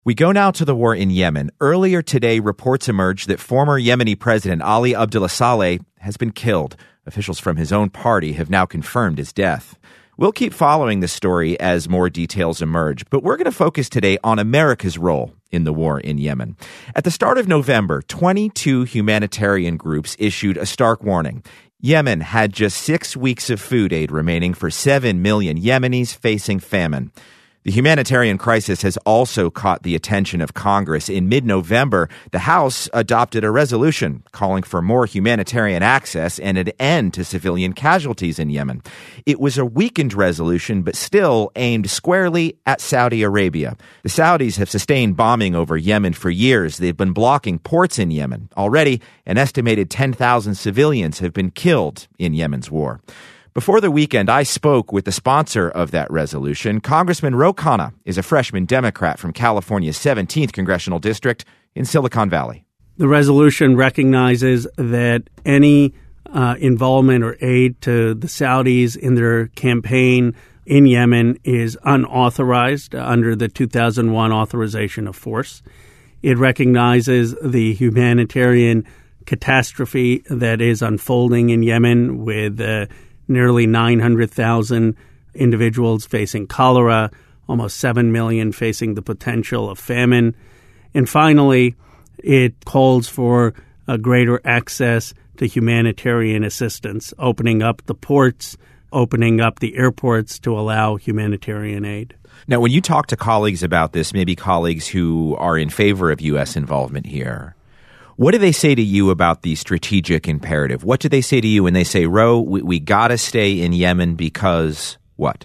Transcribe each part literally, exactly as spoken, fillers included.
We go now to the war in Yemen. Earlier today, reports emerged that former Yemeni President Ali Abdullah Saleh has been killed. Officials from his own party have now confirmed his death. We'll keep following this story as more details emerge, but we're going to focus today on America's role in the war in Yemen. At the start of November, twenty-two humanitarian groups issued a stark warning. Yemen had just six weeks of food aid remaining for seven million Yemenis facing famine. The humanitarian crisis has also caught the attention of Congress. In mid-November, the House adopted a resolution calling for more humanitarian access and an end to civilian casualties in Yemen. It was a weakened resolution, but still aimed squarely at Saudi Arabia. The Saudis have sustained bombing over Yemen for years. They've been blocking ports in Yemen. Already, an estimated ten thousand civilians have been killed in Yemen's war. Before the weekend, I spoke with the sponsor of that resolution. Congressman Ro Khanna is a freshman Democrat from California's seventeenth Congressional District in Silicon Valley. The resolution recognizes that any uh, involvement or aid to the Saudis in their campaign in Yemen is unauthorized under the two thousand one authorization of force. It recognizes the humanitarian catastrophe that is unfolding in Yemen with uh, nearly nine hundred thousand individuals facing cholera, almost seven million facing the potential of famine. And finally, it calls for a greater access to humanitarian assistance, opening up the ports, opening up the airports to allow humanitarian aid. Now, when you talk to colleagues about this, maybe colleagues who are in favor of U S involvement here, what do they say to you about the strategic imperative? What do they say to you when they say, Ro, we, we got to stay in Yemen because what?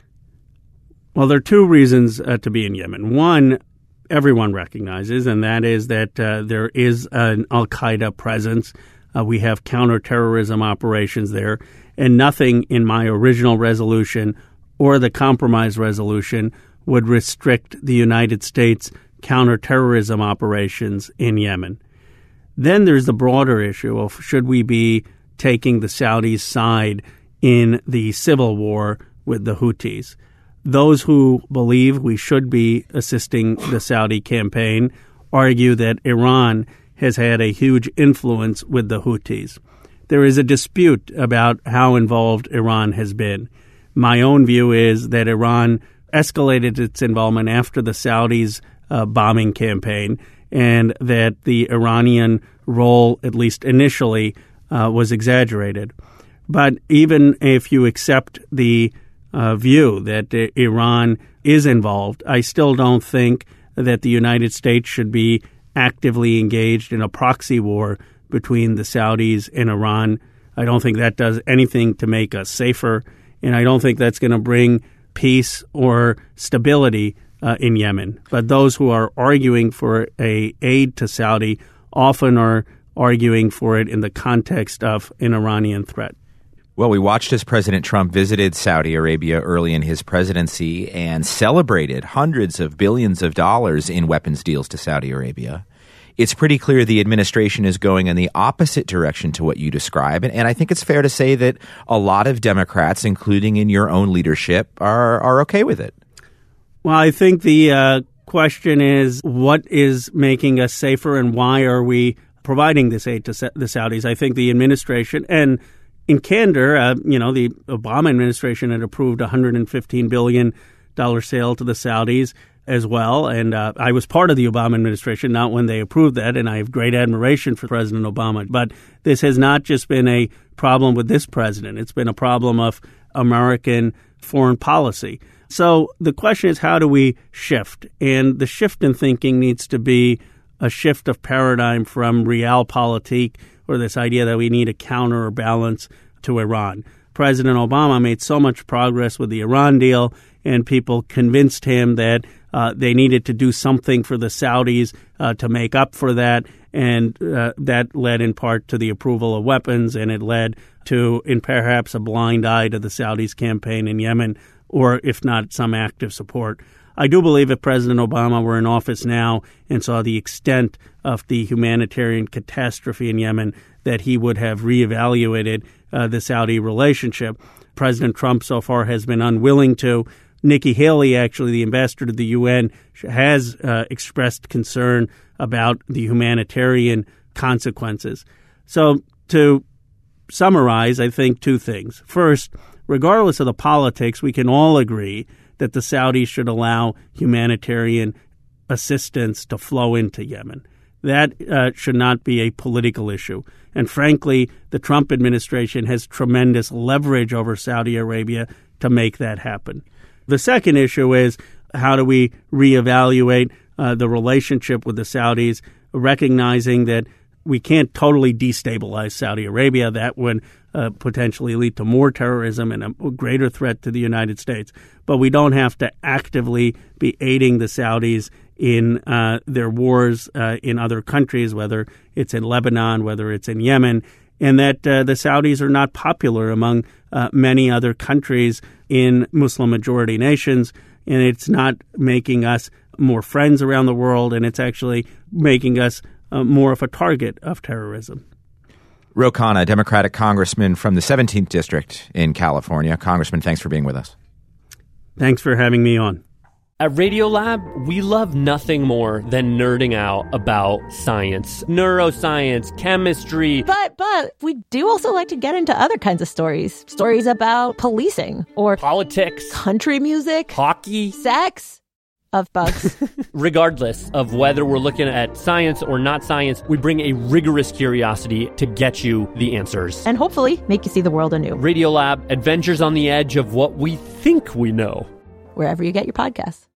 Well, there are two reasons uh, to be in Yemen. One, everyone recognizes, and that is that uh, there is an al-Qaeda presence. Uh, we have counterterrorism operations there, and nothing in my original resolution or the compromise resolution would restrict the United States counterterrorism operations in Yemen. Then there's the broader issue of should we be taking the Saudis' side in the civil war with the Houthis. Those who believe we should be assisting the Saudi campaign argue that Iran has had a huge influence with the Houthis. There is a dispute about how involved Iran has been. My own view is that Iran escalated its involvement after the Saudis' uh, bombing campaign, and that the Iranian role, at least initially, uh, was exaggerated. But even if you accept the uh, view that uh, Iran is involved, I still don't think that the United States should be actively engaged in a proxy war between the Saudis and Iran. I don't think that does anything to make us safer, and I don't think that's going to bring peace or stability Uh, in Yemen. But those who are arguing for a aid to Saudi often are arguing for it in the context of an Iranian threat. Well, we watched as President Trump visited Saudi Arabia early in his presidency and celebrated hundreds of billions of dollars in weapons deals to Saudi Arabia. It's pretty clear the administration is going in the opposite direction to what you describe. And, and I think it's fair to say that a lot of Democrats, including in your own leadership, are, are okay with it. Well, I think the uh, question is, what is making us safer and why are we providing this aid to the Saudis? I think the administration, and in candor, uh, you know, the Obama administration had approved a one hundred fifteen billion dollars sale to the Saudis as well. And uh, I was part of the Obama administration, not when they approved that, and I have great admiration for President Obama. But this has not just been a problem with this president. It's been a problem of American foreign policy. So the question is, how do we shift? And the shift in thinking needs to be a shift of paradigm from realpolitik, or this idea that we need a counter or balance to Iran. President Obama made so much progress with the Iran deal, and people convinced him that uh, they needed to do something for the Saudis uh, to make up for that, and uh, that led in part to the approval of weapons, and it led to, in perhaps a blind eye to the Saudis' campaign in Yemen, or if not, some active support. I do believe if President Obama were in office now and saw the extent of the humanitarian catastrophe in Yemen, that he would have reevaluated uh, the Saudi relationship. President Trump so far has been unwilling to, Nikki Haley, actually the ambassador to the U N, has uh, expressed concern about the humanitarian consequences. So to summarize, I think two things. First, regardless of the politics, we can all agree that the Saudis should allow humanitarian assistance to flow into Yemen. That uh, should not be a political issue. And frankly, the Trump administration has tremendous leverage over Saudi Arabia to make that happen. The second issue is, how do we reevaluate uh, the relationship with the Saudis, recognizing that we can't totally destabilize Saudi Arabia. That would uh, potentially lead to more terrorism and a greater threat to the United States. But we don't have to actively be aiding the Saudis in uh, their wars uh, in other countries, whether it's in Lebanon, whether it's in Yemen, and that uh, the Saudis are not popular among uh, many other countries in Muslim-majority nations, and it's not making us more friends around the world, and it's actually making us uh, more of a target of terrorism. Ro Khanna, Democratic congressman from the seventeenth District in California. Congressman, thanks for being with us. Thanks for having me on. At Radiolab, we love nothing more than nerding out about science, neuroscience, chemistry. But, but, we do also like to get into other kinds of stories. Stories about policing or politics, country music, hockey, sex, of bugs. Regardless of whether we're looking at science or not science, we bring a rigorous curiosity to get you the answers. And hopefully make you see the world anew. Radiolab, adventures on the edge of what we think we know. Wherever you get your podcasts.